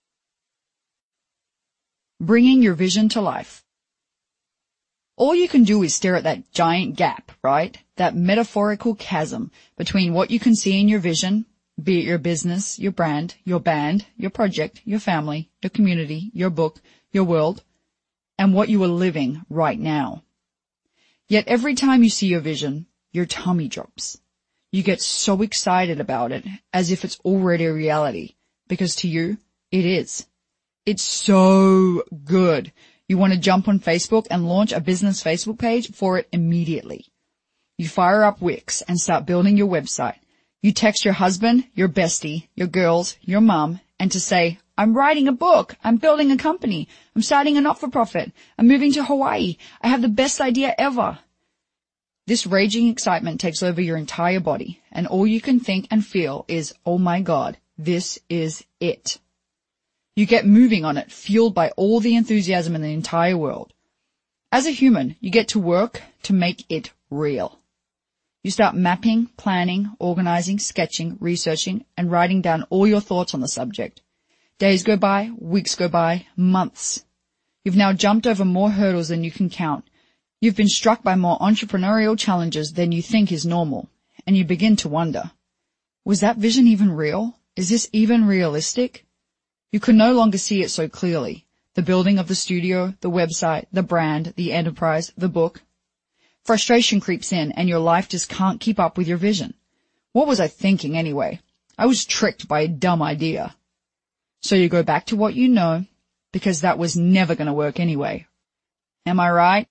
Bringing your vision to life. All you can do is stare at that giant gap, right? That metaphorical chasm between what you can see in your vision, be it your business, your brand, your band, your project, your family, your community, your book, your world, and what you are living right now. Yet every time you see your vision, your tummy drops. You get so excited about it as if it's already a reality, because to you, it is. It's so good. You want to jump on Facebook and launch a business Facebook page for it immediately. You fire up Wix and start building your website. You text your husband, your bestie, your girls, your mum, and to say, I'm writing a book, I'm building a company, I'm starting a not-for-profit, I'm moving to Hawaii, I have the best idea ever. This raging excitement takes over your entire body, and all you can think and feel is, oh my God, this is it. You get moving on it, fueled by all the enthusiasm in the entire world. As a human, you get to work to make it real. You start mapping, planning, organizing, sketching, researching, and writing down all your thoughts on the subject. Days go by, weeks go by, months. You've now jumped over more hurdles than you can count. You've been struck by more entrepreneurial challenges than you think is normal, and you begin to wonder, was that vision even real? Is this even realistic? You can no longer see it so clearly. The building of the studio, the website, the brand, the enterprise, the book. Frustration creeps in and your life just can't keep up with your vision. What was I thinking anyway? I was tricked by a dumb idea. So you go back to what you know, because that was never going to work anyway. Am I right?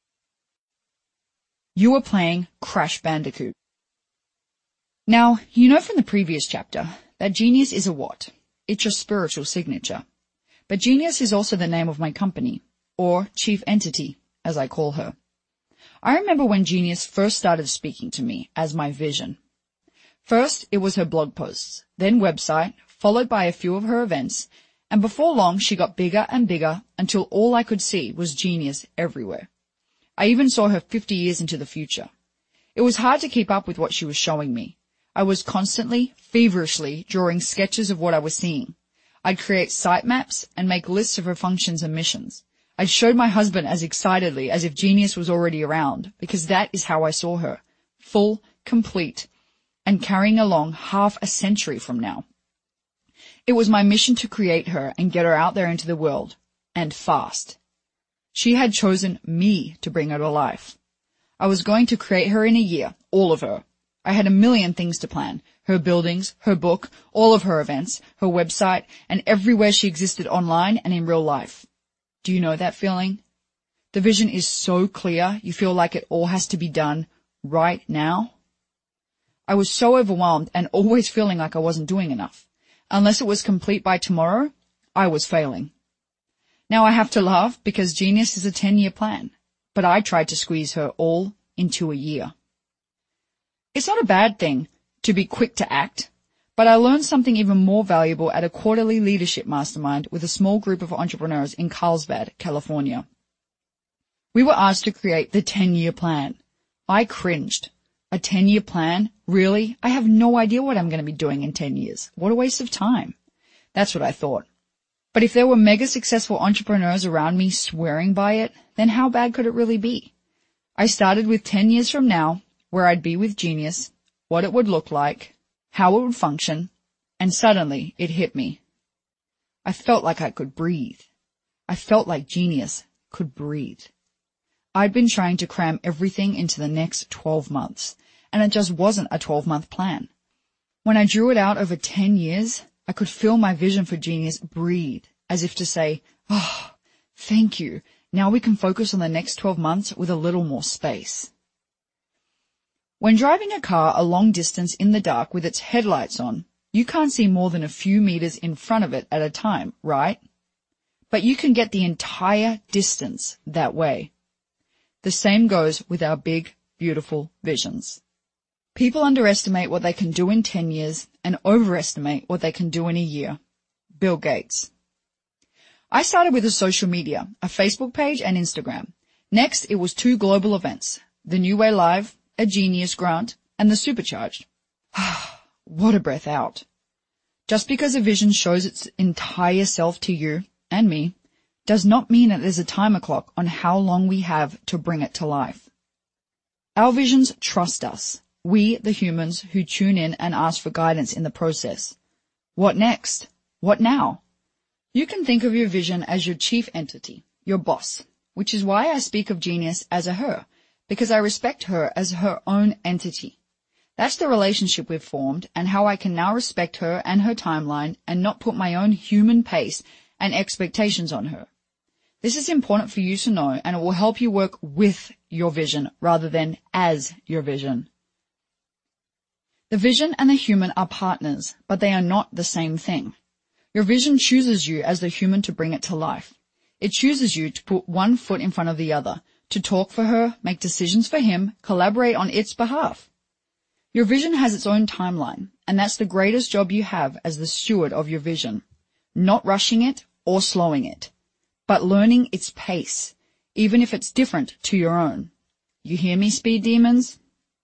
You are playing Crash Bandicoot. Now, you know from the previous chapter that genius is a what? It's your spiritual signature. But Genius is also the name of my company, or chief entity, as I call her. I remember when Genius first started speaking to me as my vision. First, it was her blog posts, then website, followed by a few of her events, and before long she got bigger and bigger until all I could see was Genius everywhere. I even saw her 50 years into the future. It was hard to keep up with what she was showing me. I was constantly, feverishly drawing sketches of what I was seeing. I'd create sitemaps and make lists of her functions and missions. I showed my husband as excitedly as if Genius was already around, because that is how I saw her, full, complete, and carrying along half a century from now. It was my mission to create her and get her out there into the world, and fast. She had chosen me to bring her to life. I was going to create her in a year, all of her. I had a million things to plan, her buildings, her book, all of her events, her website, and everywhere she existed online and in real life. Do you know that feeling? The vision is so clear, you feel like it all has to be done right now. I was so overwhelmed and always feeling like I wasn't doing enough. Unless it was complete by tomorrow, I was failing. Now I have to laugh because Genius is a 10-year plan, but I tried to squeeze her all into a year. It's not a bad thing to be quick to act, but I learned something even more valuable at a quarterly leadership mastermind with a small group of entrepreneurs in Carlsbad, California. We were asked to create the 10-year plan. I cringed. A 10-year plan? Really? I have no idea what I'm going to be doing in 10 years. What a waste of time. That's what I thought. But if there were mega successful entrepreneurs around me swearing by it, then how bad could it really be? I started with 10 years from now, where I'd be with Genius, what it would look like, how it would function, and suddenly it hit me. I felt like I could breathe. I felt like Genius could breathe. I'd been trying to cram everything into the next 12 months, and it just wasn't a 12-month plan. When I drew it out over 10 years, I could feel my vision for Genius breathe, as if to say, "Oh, thank you. Now we can focus on the next 12 months with a little more space." When driving a car a long distance in the dark with its headlights on, you can't see more than a few meters in front of it at a time, right? But you can get the entire distance that way. The same goes with our big, beautiful visions. People underestimate what they can do in 10 years and overestimate what they can do in a year. Bill Gates. I started with a social media, a Facebook page and Instagram. Next, it was 2 global events, the New Way Live, a Genius grant, and the Supercharged. What a breath out. Just because a vision shows its entire self to you and me does not mean that there's a timer clock on how long we have to bring it to life. Our visions trust us, we the humans who tune in and ask for guidance in the process. What next? What now? You can think of your vision as your chief entity, your boss, which is why I speak of Genius as a her, because I respect her as her own entity. That's the relationship we've formed and how I can now respect her and her timeline and not put my own human pace and expectations on her. This is important for you to know, and it will help you work with your vision rather than as your vision. The vision and the human are partners, but they are not the same thing. Your vision chooses you as the human to bring it to life. It chooses you to put one foot in front of the other, to talk for her, make decisions for him, collaborate on its behalf. Your vision has its own timeline, and that's the greatest job you have as the steward of your vision. Not rushing it or slowing it, but learning its pace, even if it's different to your own. You hear me, speed demons?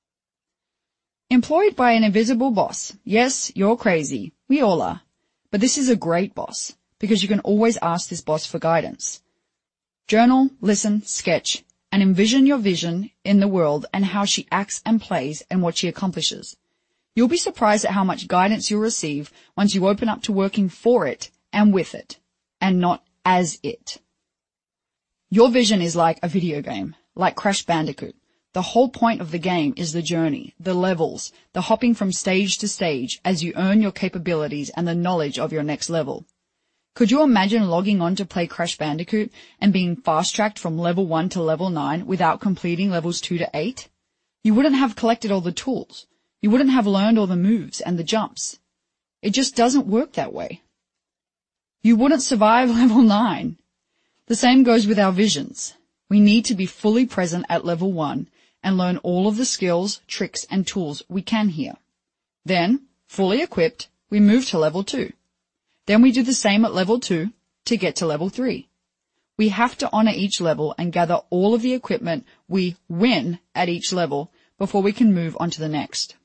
Employed by an invisible boss. Yes, you're crazy. We all are. But this is a great boss, because you can always ask this boss for guidance. Journal, listen, sketch, and envision your vision in the world and how she acts and plays and what she accomplishes. You'll be surprised at how much guidance you'll receive once you open up to working for it and with it, and not as it. Your vision is like a video game, like Crash Bandicoot. The whole point of the game is the journey, the levels, the hopping from stage to stage as you earn your capabilities and the knowledge of your next level. Could you imagine logging on to play Crash Bandicoot and being fast-tracked from level 1 to level 9 without completing levels 2 to 8? You wouldn't have collected all the tools. You wouldn't have learned all the moves and the jumps. It just doesn't work that way. You wouldn't survive level 9. The same goes with our visions. We need to be fully present at level 1 and learn all of the skills, tricks, and tools we can here. Then, fully equipped, we move to level 2. Then we do the same at level 2 to get to level 3. We have to honor each level and gather all of the equipment we win at each level before we can move on to the next.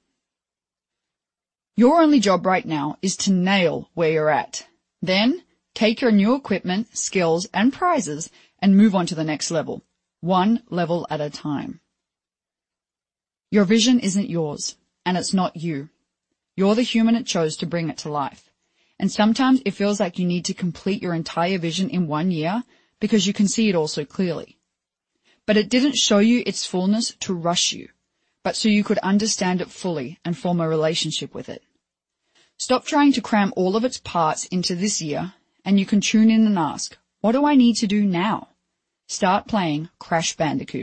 Your only job right now is to nail where you're at. Then, take your new equipment, skills, and prizes and move on to the next level, one level at a time. Your vision isn't yours, and it's not you. You're the human it chose to bring it to life. And sometimes it feels like you need to complete your entire vision in 1 year because you can see it all so clearly. But it didn't show you its fullness to rush you, but so you could understand it fully and form a relationship with it. Stop trying to cram all of its parts into this year, and you can tune in and ask, what do I need to do now? Start playing Crash Bandicoot.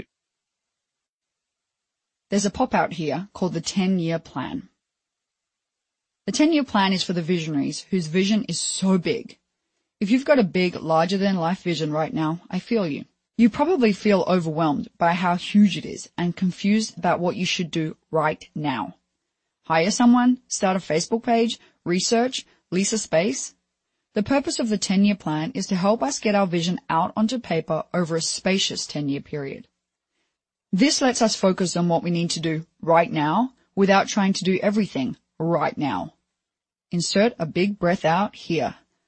There's a pop-out here called the 10-year plan. The 10-year plan is for the visionaries whose vision is so big. If you've got a big, larger-than-life vision right now, I feel you. You probably feel overwhelmed by how huge it is and confused about what you should do right now. Hire someone, start a Facebook page, research, lease a space. The purpose of the 10-year plan is to help us get our vision out onto paper over a spacious 10-year period. This lets us focus on what we need to do right now without trying to do everything right now. Insert a big breath out here.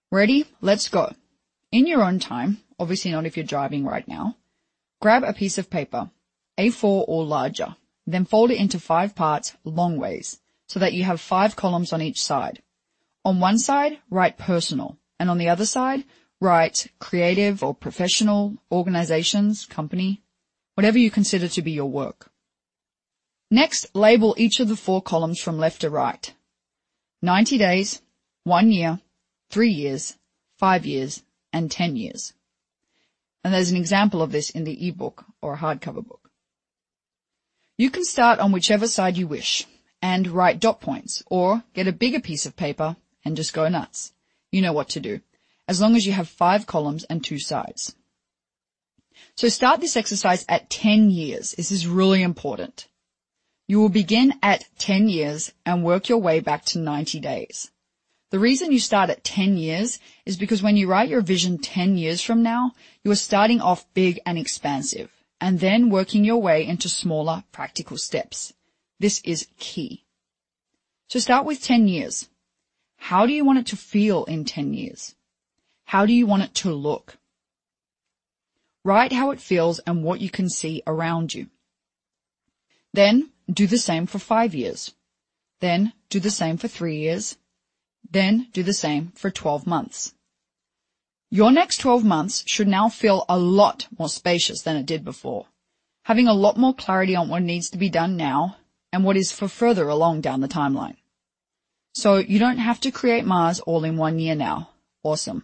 Ready? Let's go. In your own time, obviously not if you're driving right now, grab a piece of paper, A4 or larger, then fold it into 5 parts long ways so that you have 5 columns on each side. On one side, write personal, and on the other side, write creative or professional, organizations, company, whatever you consider to be your work. Next, label each of the 4 columns from left to right. 90 days, 1 year, 3 years, 5 years, and 10 years. And there's an example of this in the ebook or hardcover book. You can start on whichever side you wish and write dot points, or get a bigger piece of paper and just go nuts. You know what to do, as long as you have 5 columns and 2 sides. So start this exercise at 10 years. This is really important. You will begin at 10 years and work your way back to 90 days. The reason you start at 10 years is because when you write your vision 10 years from now, you are starting off big and expansive, and then working your way into smaller, practical steps. This is key. So start with 10 years. How do you want it to feel in 10 years? How do you want it to look? Write how it feels and what you can see around you. Then do the same for 5 years. Then do the same for 3 years. Then do the same for 12 months. Your next 12 months should now feel a lot more spacious than it did before, having a lot more clarity on what needs to be done now and what is for further along down the timeline. So you don't have to create Mars all in 1 year now. Awesome.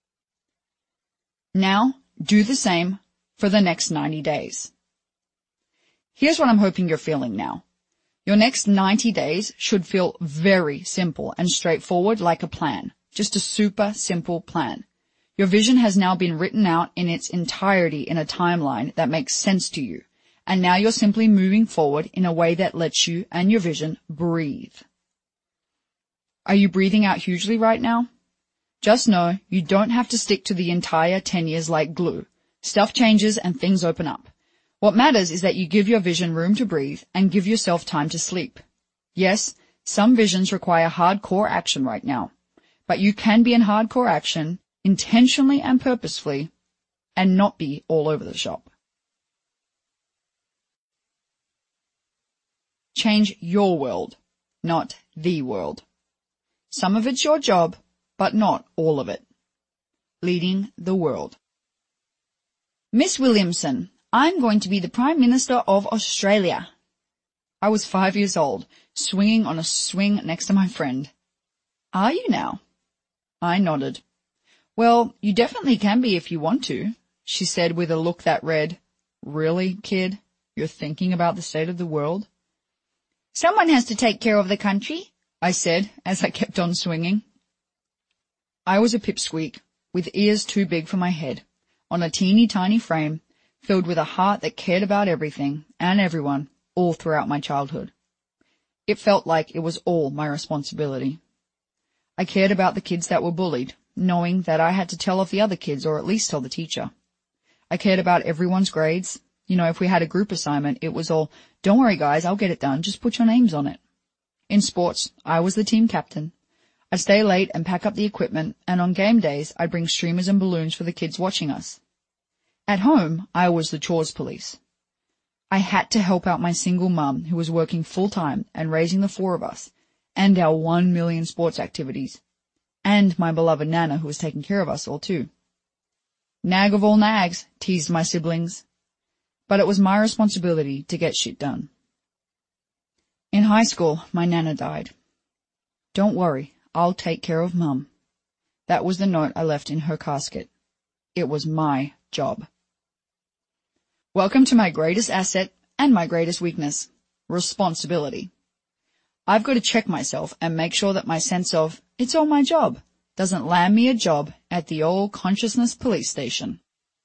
Now, do the same for the next 90 days. Here's what I'm hoping you're feeling now. Your next 90 days should feel very simple and straightforward, like a plan. Just a super simple plan. Your vision has now been written out in its entirety in a timeline that makes sense to you. And now you're simply moving forward in a way that lets you and your vision breathe. Are you breathing out hugely right now? Just know you don't have to stick to the entire 10 years like glue. Stuff changes and things open up. What matters is that you give your vision room to breathe and give yourself time to sleep. Yes, some visions require hardcore action right now, but you can be in hardcore action intentionally and purposefully and not be all over the shop. Change your world, not the world. Some of it's your job, but not all of it. Leading the world. Miss Williamson, I'm going to be the Prime Minister of Australia. I was 5 years old, swinging on a swing next to my friend. Are you now? I nodded. Well, you definitely can be if you want to, she said with a look that read, Really, kid? You're thinking about the state of the world? Someone has to take care of the country, I said as I kept on swinging. I was a pipsqueak, with ears too big for my head, on a teeny tiny frame, filled with a heart that cared about everything and everyone all throughout my childhood. It felt like it was all my responsibility. I cared about the kids that were bullied, knowing that I had to tell off the other kids or at least tell the teacher. I cared about everyone's grades. You know, if we had a group assignment, it was all, don't worry guys, I'll get it done, just put your names on it. In sports, I was the team captain. I'd stay late and pack up the equipment, and on game days, I'd bring streamers and balloons for the kids watching us. At home, I was the chores police. I had to help out my single mum, who was working full-time and raising the 4 of us, and our 1 million sports activities, and my beloved Nana, who was taking care of us all too. Nag of all nags, teased my siblings. But it was my responsibility to get shit done. In high school, my Nana died. Don't worry, I'll take care of Mum. That was the note I left in her casket. It was my job. Welcome to my greatest asset and my greatest weakness, responsibility. I've got to check myself and make sure that my sense of, it's all my job, doesn't land me a job at the old consciousness police station.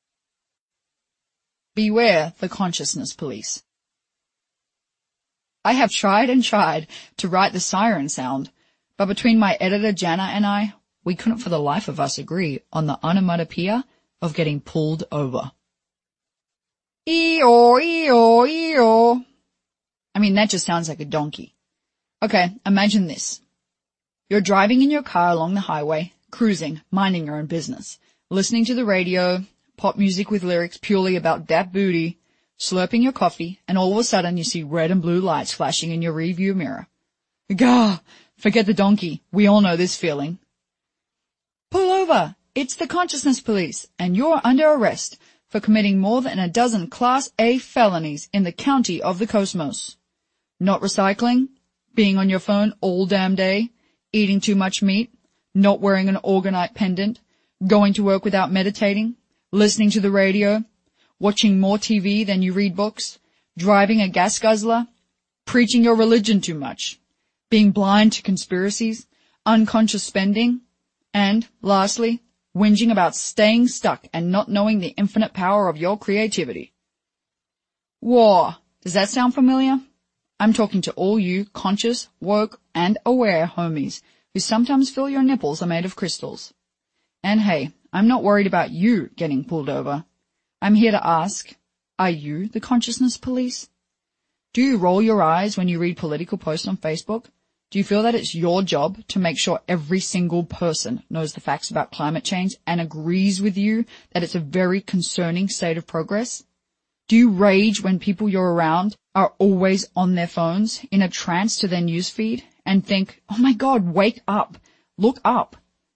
Beware the consciousness police. I have tried and tried to write the siren sound, but between my editor Jana and I, we couldn't for the life of us agree on the onomatopoeia of getting pulled over. Ee-oh, ee-oh, ee-oh. I mean, that just sounds like a donkey. Okay, imagine this. You're driving in your car along the highway, cruising, minding your own business, listening to the radio, pop music with lyrics purely about that booty, slurping your coffee, and all of a sudden you see red and blue lights flashing in your rearview mirror. Gah! Forget the donkey. We all know this feeling. Pull over! It's the consciousness police, and you're under arrest for committing more than a dozen Class A felonies in the county of the Cosmos. Not recycling, being on your phone all damn day, eating too much meat, not wearing an organite pendant, going to work without meditating, listening to the radio, watching more TV than you read books, driving a gas guzzler, preaching your religion too much, being blind to conspiracies, unconscious spending, and, lastly, whinging about staying stuck and not knowing the infinite power of your creativity. War. Does that sound familiar? I'm talking to all you conscious, woke, and aware homies who sometimes feel your nipples are made of crystals. And hey, I'm not worried about you getting pulled over. I'm here to ask, are you the consciousness police? Do you roll your eyes when you read political posts on Facebook? Do you feel that it's your job to make sure every single person knows the facts about climate change and agrees with you that it's a very concerning state of progress? Do you rage when people you're around are always on their phones in a trance to their newsfeed and think, oh my God, wake up, look up?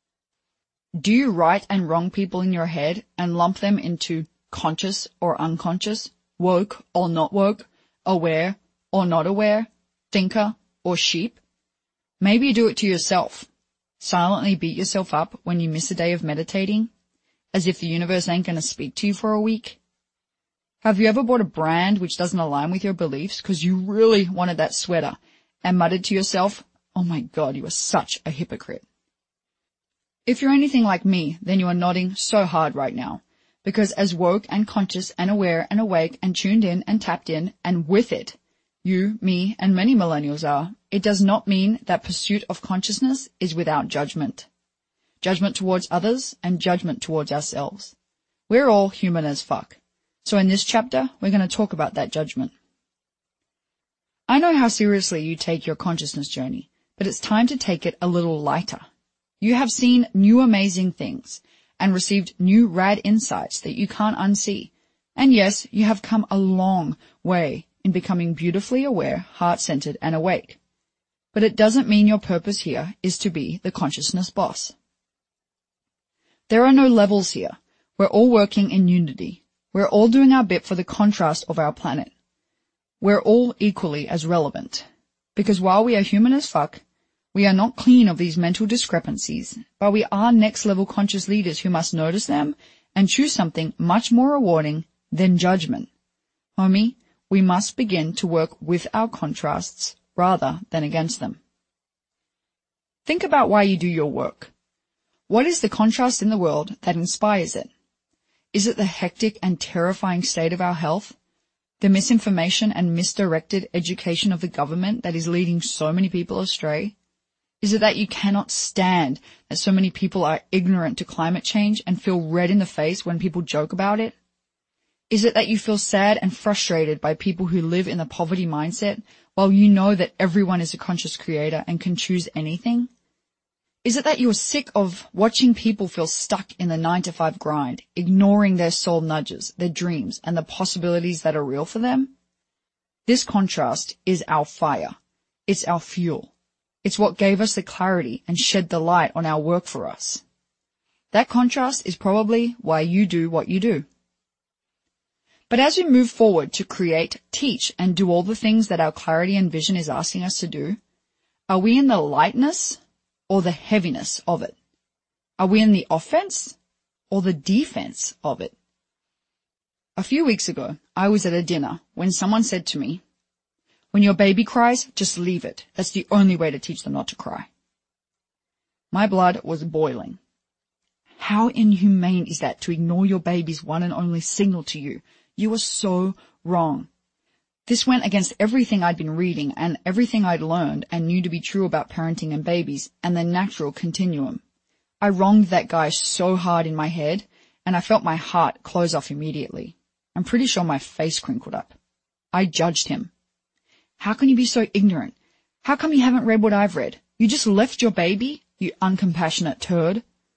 Do you right and wrong people in your head and lump them into conscious or unconscious, woke or not woke, aware or not aware, thinker or sheep? Maybe you do it to yourself. Silently beat yourself up when you miss a day of meditating, as if the universe ain't going to speak to you for a week. Have you ever bought a brand which doesn't align with your beliefs because you really wanted that sweater and muttered to yourself, oh my God, you are such a hypocrite? If you're anything like me, then you are nodding so hard right now, because as woke and conscious and aware and awake and tuned in and tapped in and with it, you, me, and many millennials are, it does not mean that pursuit of consciousness is without judgment. Judgment towards others and judgment towards ourselves. We're all human as fuck. So in this chapter, we're going to talk about that judgment. I know how seriously you take your consciousness journey, but it's time to take it a little lighter. You have seen new amazing things and received new rad insights that you can't unsee. And yes, you have come a long way in becoming beautifully aware, heart-centered, and awake. But it doesn't mean your purpose here is to be the consciousness boss. There are no levels here. We're all working in unity. We're all doing our bit for the contrast of our planet. We're all equally as relevant. Because while we are human as fuck, we are not clean of these mental discrepancies, but we are next-level conscious leaders who must notice them and choose something much more rewarding than judgment. Homie, we must begin to work with our contrasts rather than against them. Think about why you do your work. What is the contrast in the world that inspires it? Is it the hectic and terrifying state of our health? The misinformation and misdirected education of the government that is leading so many people astray? Is it that you cannot stand that so many people are ignorant to climate change and feel red in the face when people joke about it? Is it that you feel sad and frustrated by people who live in the poverty mindset while you know that everyone is a conscious creator and can choose anything? Is it that you are sick of watching people feel stuck in the 9-to-5 grind, ignoring their soul nudges, their dreams, and the possibilities that are real for them? This contrast is our fire. It's our fuel. It's what gave us the clarity and shed the light on our work for us. That contrast is probably why you do what you do. But as we move forward to create, teach, and do all the things that our clarity and vision is asking us to do, are we in the lightness or the heaviness of it? Are we in the offense or the defense of it? A few weeks ago, I was at a dinner when someone said to me, when your baby cries, just leave it. That's the only way to teach them not to cry. My blood was boiling. How inhumane is that to ignore your baby's one and only signal to you? You are so wrong. This went against everything I'd been reading and everything I'd learned and knew to be true about parenting and babies and the natural continuum. I wronged that guy so hard in my head, and I felt my heart close off immediately. I'm pretty sure my face crinkled up. I judged him. How can you be so ignorant? How come you haven't read what I've read? You just left your baby, you uncompassionate turd.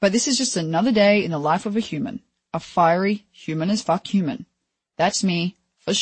But this is just another day in the life of a human. A fiery, human as fuck human. That's me,